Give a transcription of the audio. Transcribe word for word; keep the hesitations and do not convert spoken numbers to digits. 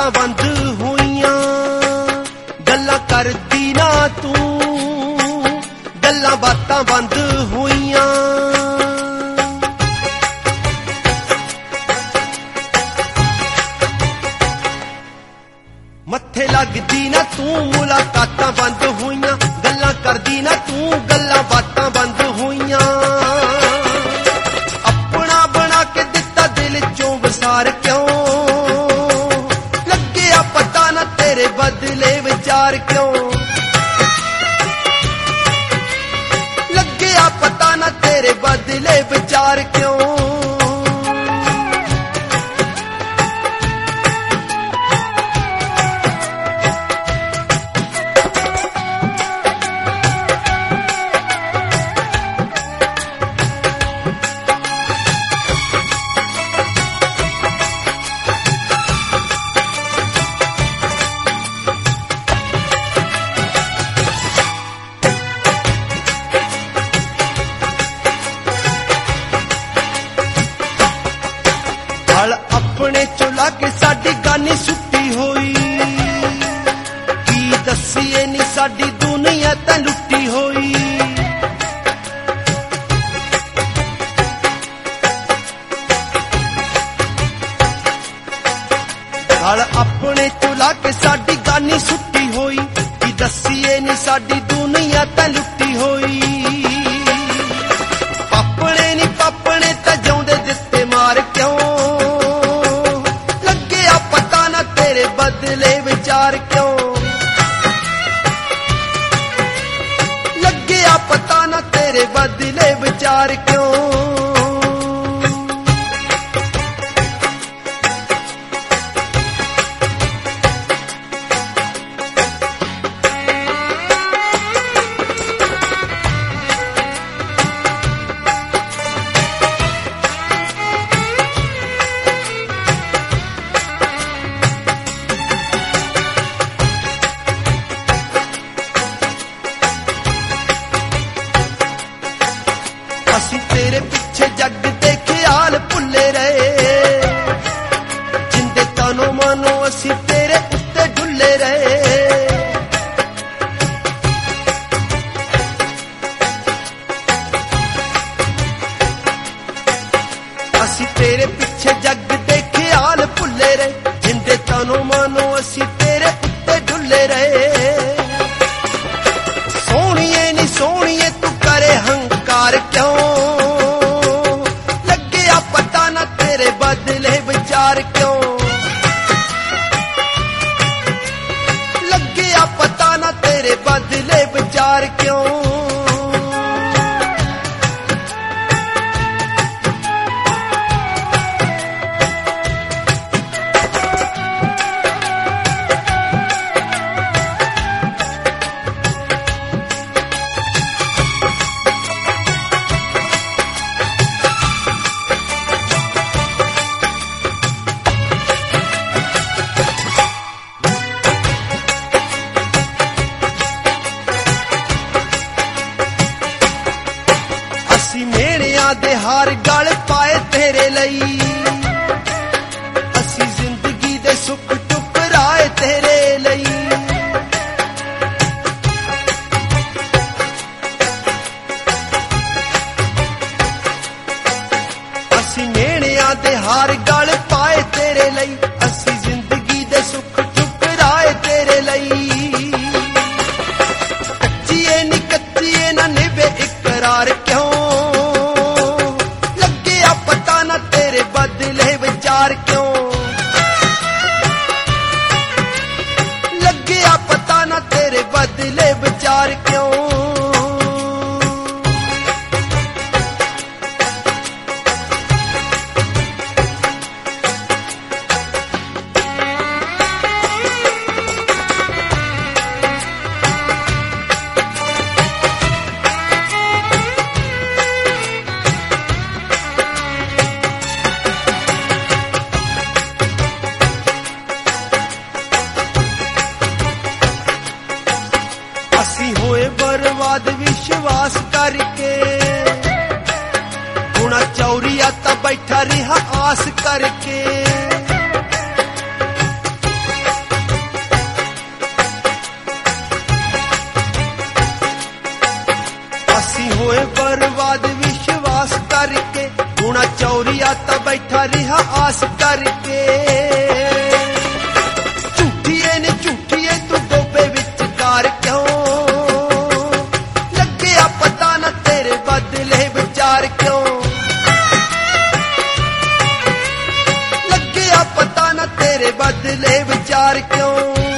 बातां बंद होइयां, गल्लां करदी ना तू, गल्लां बातां बंद होइयां। मत्थे लगदी ना तू, मुलाकातां बंद होइयां, गल्लां करदी ना तू, गल्लां बातां बंद होइयां। अपना बना के दिता दिल चों वसार क्यों, लगे आ पता ना तेरे बदले विचार क्यों, लगे आ पता ना तेरे बदले विचार क्यों। अपने चुला के साडी गानी सुट्टी होई, की दसीए नी साडी दुनिया तां लुट्टी होई। गल अपने चुला के साडी गानी सुट्टी होई, की दसीए नी साडी दुनिया तां लुट्टी होई। पापने नी पापने तां जाउंदे दित्ते मार क्यों, तेरे बदले विचार क्यों, लगे आ पता ना तेरे बदले विचार क्यों। असी तेरे पिछे जग दे ख्याल भुले रहे, जिंदे तनो मानो असी तेरे उत्ते डुले रहे। असी तेरे पिछे जग दे ख्याल भुले रहे, जिंदे तनो मानो असी तेरे उत्ते डुले रहे। सोहणिए नी सोहणिए तू करे हंकार क्यों, बदले विचार क्यों, लगे आ पता ना तेरे बदले विचार क्यों। दे हार गल पाए तेरे लई, असी जिंदगी दे सुख टुकराए तेरे लई। असी मेहणियां दे हार गल पाए तेरे लई, असी जिंदगी दे सुख टुकराए तेरे लई। कच्चिए नी कच्चिए ना निभे इकरार क्यों, तेरे बदले विचार क्यों, लगे आ पता ना तेरे बदले विचार क्यों। बर्बाद विश्वास करके, गुणा चौरिया ता बैठा रिहा आस करके। तेरे बदले विचार क्यों